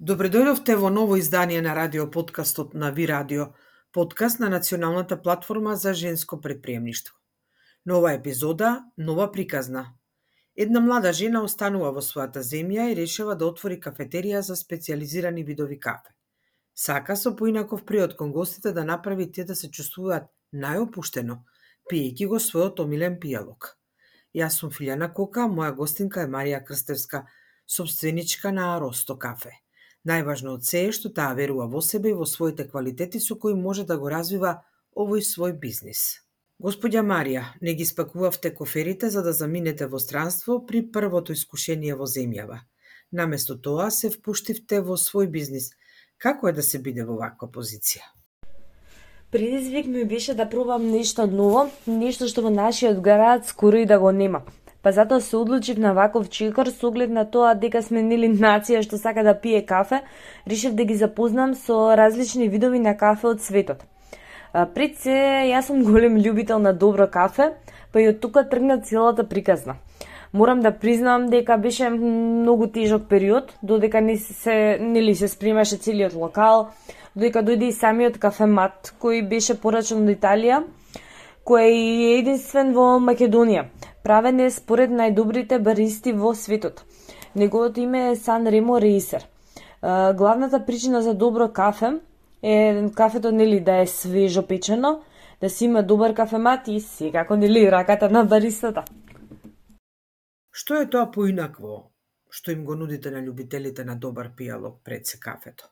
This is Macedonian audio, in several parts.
Добре дојдовте во ново издание на радио подкастот на Ви Радио, подкаст на националната платформа за женско предприемништво. Нова епизода, нова приказна. Една млада жена останува во својата земја и решава да отвори кафетерија за специјализирани видови кафе. Сака со поинаков приод кон гостите да направи тие да се чувствуваат најопуштено, пиејќи го својот омилен пијалок. Јас сум Филјана Кока, моја гостинка е Марија Крстевска, собственичка на Росто кафе. Најважно од се е што таа верува во себе и во своите квалитети со кои може да го развива овој свој бизнис. Господја Марија, не ги спакувавте коферите за да заминете во странство при првото искушение во земјава. Наместо тоа се впуштивте во свој бизнис. Како е да се биде во ваква позиција? Предизвик ми беше да пробам нешто ново, нешто што во нашиот град скоро и да го нема. Па затоа се одлучив на ваков чекор со оглед на тоа дека сме нели нација што сака да пие кафе, решив да ги запознам со различни видови на кафе од светот. Пред се, јас сум голем љубител на добро кафе, па и од тука тргна целата приказна. Морам да признам дека беше многу тежок период, додека се спремаше целиот локал, додека дојде и самиот кафемат, кој беше порачен од Италија, кој е единствен во Македонија. Правен е според најдобрите баристи во светот. Неговото име е Сан Ремо Рейсер. Главната причина за добро кафе е кафето да е свежо печено, да си има добар кафемат и секако раката на баристата. Што е тоа поинакво што им го нудите на љубителите на добар пијалок пред се кафето?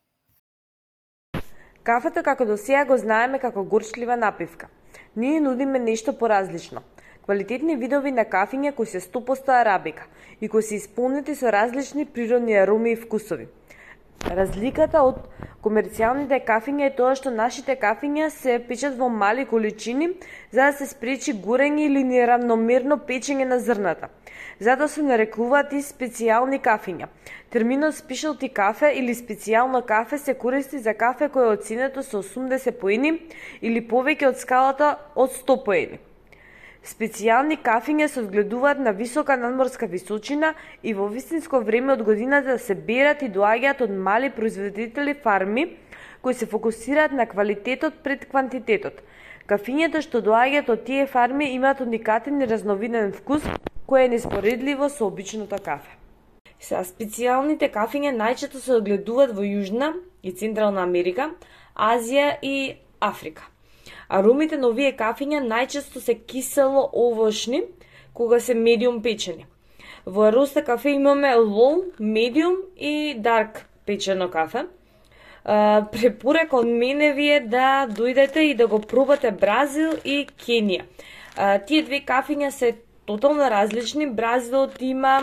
Кафето како до сега го знаеме како горчлива напивка. Ние нудиме нешто поразлично. Квалитетни видови на кафиња кои се 100% арабика и кои се исполнети со различни природни ароми и вкусови. Разликата од комерцијалните кафиња е тоа што нашите кафиња се печат во мали количини за да се спречи горење или неравномерно печење на зрната. Затоа се нарекуваат и специјални кафиња. Терминот спешалти кафе или специјално кафе се користи за кафе кое е оценето со 80 поени или повеќе од скалата од 100 поени. Специјални кафиња се одгледуваат на висока надморска височина и во вистинско време од годината се берат и доаѓаат од мали производители фарми кои се фокусираат на квалитетот пред квантитетот. Кафињата што доаѓаат од тие фарми имаат уникатен и разновиден вкус кој е неспоредливо со обичното кафе. Специјалните кафиња најчесто се одгледуваат во Јужна и Централна Америка, Азија и Африка. Аромите на овие кафиња најчесто се кисело овошни, кога се медиум печени. Во Росто кафе имаме лоу, медиум и дарк печено кафе. Препорека од мене ви е да дојдете и да го пробате Бразил и Кенија. Тие две кафиња се тотално различни. Бразилот има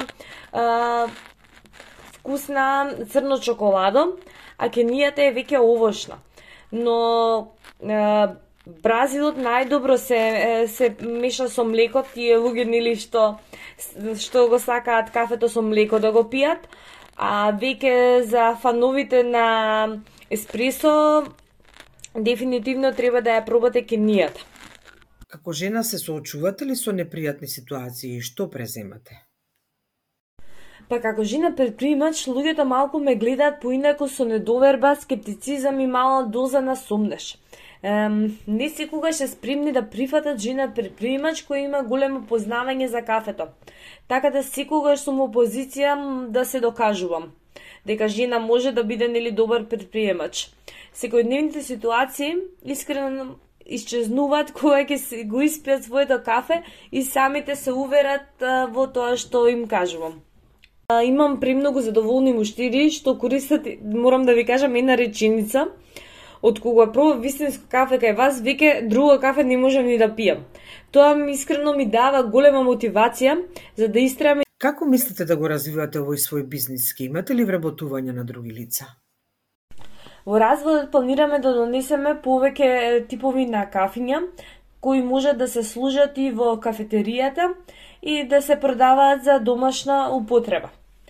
вкус на црно чоколадо, а Кенијата е веќе овошна. Но Бразилот најдобро се меша со млеко, тие луѓе што го сакаат кафето со млеко да го пијат, а веќе за фановите на еспресо дефинитивно треба да ја пробате Кенијата. Како жена се соочувате ли со непријатни ситуации и што преземате? Па како жена предприемач, луѓето малку ме гледаат поинаку со недоверба, скептицизам и мала доза на сомнеш. Не секогаш се спремни да прифатат жена предприемач која има големо познавање за кафето. Така да секогаш сум во позиција да се докажувам дека жена може да биде добар предприемач. Секојдневните ситуации искрено исчезнуваат кога ќе го испијат своето кафе и самите се уверат во тоа што им кажувам. Имам премногу задоволни муштери што користат, морам да ви кажам, една реченица: од кога пробав вистинско кафе кај вас, веќе друго кафе не можам ни да пијам. Тоа искрено ми дава голема мотивација за да истрајам. Како мислите да го развивате овој свој бизнис? Ке имате ли вработување на други лица? Во развојот планираме да донесеме повеќе типови на кафиња кои можат да се служат и во кафетеријата и да се продаваат за домашна употреба.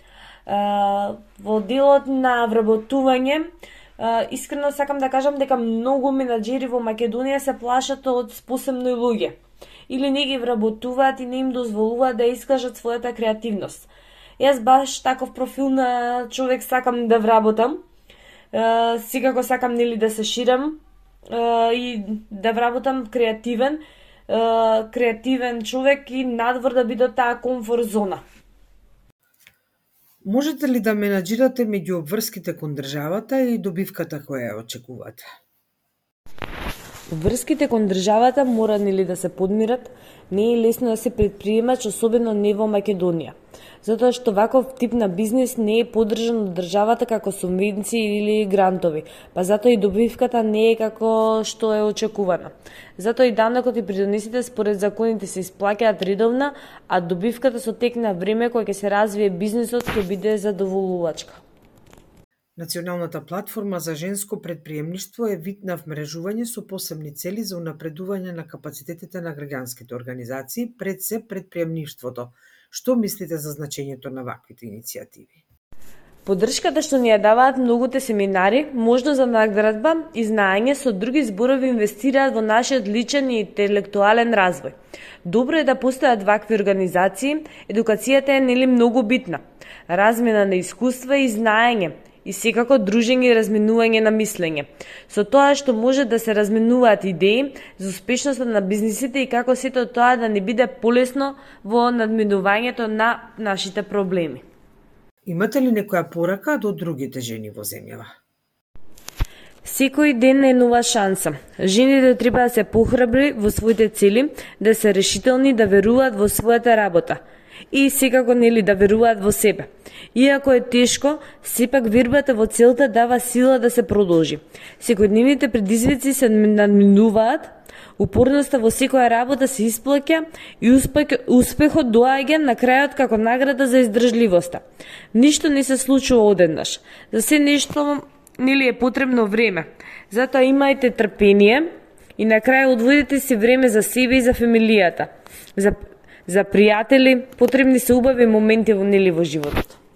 Во делот на вработување, искрено сакам да кажам дека многу менаџери во Македонија се плашат од способни луѓе или не ги вработуваат и не им дозволуваат да искажат својата креативност. Јас баш таков профил на човек сакам да вработам секако сакам нели да се ширам и да вработам креативен човек и надвор да биде таа комфорт зона. Можете ли да менаџирате меѓу обврските кон државата и добивката која ја очекувате? Врските кон државата мора нели да се подмират, не е лесно да се предприемач, особено не во Македонија. Затоа што ваков тип на бизнес не е поддржан од државата како субвенции или грантови, па затоа и добивката не е како што е очекувано. Затоа и данокот и придонесите според законите се исплаќаат редовно, а добивката со тек на време кој ќе се развие бизнисот ќе биде задоволувачка. Националната платформа за женско предприемништво е вид на вмрежување со посебни цели за унапредување на капацитетите на граѓанските организации пред се предприемништвото. Што мислите за значењето на ваквите иницијативи? Поддршката што ни ја даваат многуте семинари, можност за наградба и знаење со други зборови инвестираат во нашиот личен и интелектуален развој. Добро е да постојат вакви организации, едукацијата е нели многу битна. Размена на искуства и знаење, и секако дружење и разменување на мислење. Со тоа што може да се разменуваат идеи за успешноста на бизнисите и како сето тоа да не биде полесно во надминувањето на нашите проблеми. Имате ли некоја порака до другите жени во земјава? Секој ден е нова шанса. Жените треба да се похрабри во своите цели, да се решителни, да веруваат во својата работа и секако нели да веруваат во себе. Иако е тешко, сепак вербата во целта дава сила да се продолжи. Секојдневните предизвици се надминуваат, упорноста во секоја работа се исплаќа и успехот доаѓа на крајот како награда за издржливоста. Ништо не се случува одеднаш. За се нешто нели е потребно време. Затоа имајте трпение и на крај одводите си време за себе и за фамилијата. За пријатели, потребни се убави моменти нели во животот.